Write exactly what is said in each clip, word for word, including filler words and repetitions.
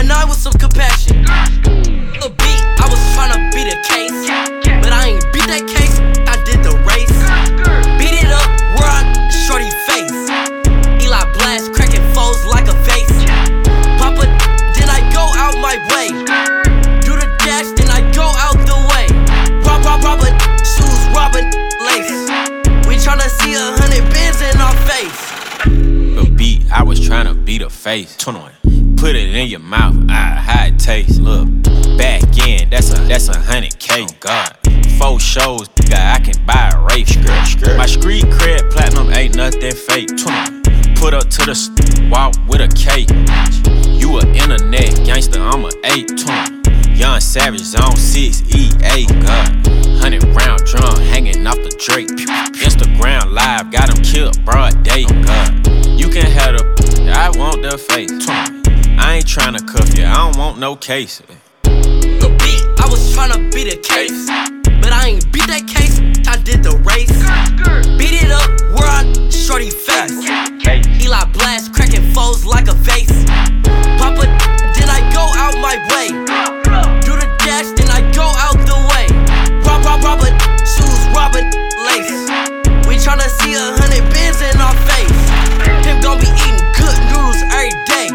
nine nine with some compassion. A beat, I was tryna beat a case, but I ain't beat that case, I did the race. Beat it up, where I shorty face. Eli blast, cracking foes like a vase. Pop it, then I go out my way. Do the dash, then I go out the way. Rob, rob, Robin, shoes, Robin, lace. We tryna see a hundred bands in our face. A beat, I was tryna beat a face. twenty-one. Put it in your mouth, ah, how it tastes. Look, back in, that's a that's a hundred K. Oh God, four shows, I can buy a race. My street cred platinum ain't nothing fake. twenty-one. Put up to the st- walk with a K. You a internet gangster, I'm a eight. twenty. Young Savage, zone six, E A. God, hundred round drum hanging off the Drake. Instagram live, got him killed, broad day. God, you can have the, I want the face. twenty. I ain't tryna cuff you, I don't want no case. The beat, I was tryna beat a case, but I ain't beat that case, I did the race. Beat it up, where I shorty face. Eli blast, cracking foes like a vase. Pop it, then I go out my way. Do the dash, then I go out the way. Rob, rob, Robin, shoes, Robin, lace. We tryna see a hundred bands in our face. Him gon' be eating good noodles every day.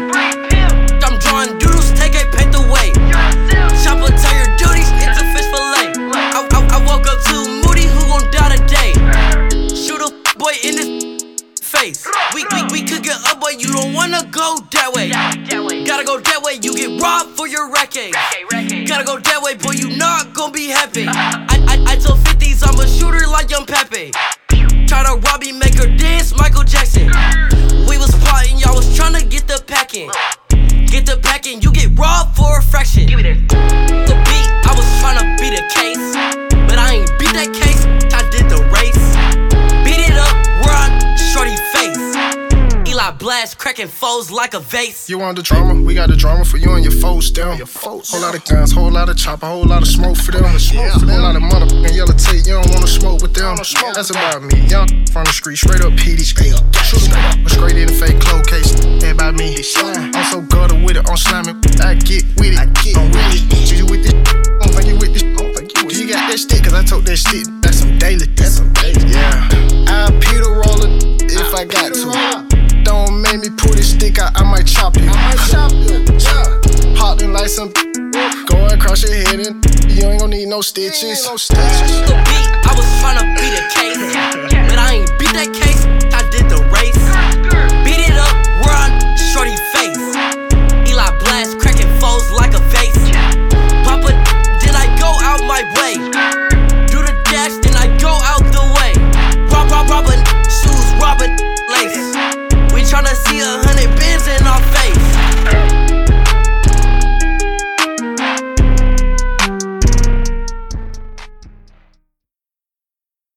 I'm drawing doodles, take a paint away. Chopper, tell your duties, it's a fish fillet. I, I, I woke up too moody, who gon' die today? Shoot a boy in his face. We, we, we could get up, but you don't wanna go that way. Gotta go that way, you get robbed for your racket. Gotta go that way, boy, you not gon' be happy. I, I, I told fifties, I'm a shooter like Young Pepe. Try to rob me, make her dance, Michael Jackson. We was plotting, y'all was tryna get the packing. Get the packing, you get robbed for a fraction. Give me that. The beat, I was tryna beat a case, but I ain't beat that case, I did the race. Beat it up, where I shorty face. Eli blast, cracking foes like a vase. You want the drama? We got the drama for you and your foes down. Whole lot of guns, whole lot of chopper, whole lot of smoke for them. Yeah. Whole lot of motherfucking yellow tape, you don't wanna smoke with them. That's about me, young from the street, straight up P D. Shoot 'em up, straight in the fake clothes case. That about me. I'm so gutter with it, I'm slamming. I get with it, I get I'm with it. You with this? I don't think you with this. I don't think you with it. You got that stick, cause I told that stick. That's some daily. That's some daily. Yeah. I'll Peter roller if I got to. Don't make me pull this stick out, I might chop you. I might chop you. Yeah. Popped in like some going across your head and you ain't gon' need no stitches. No stitches. The beat, I was tryna beat a case, but I ain't beat that case, I did the race.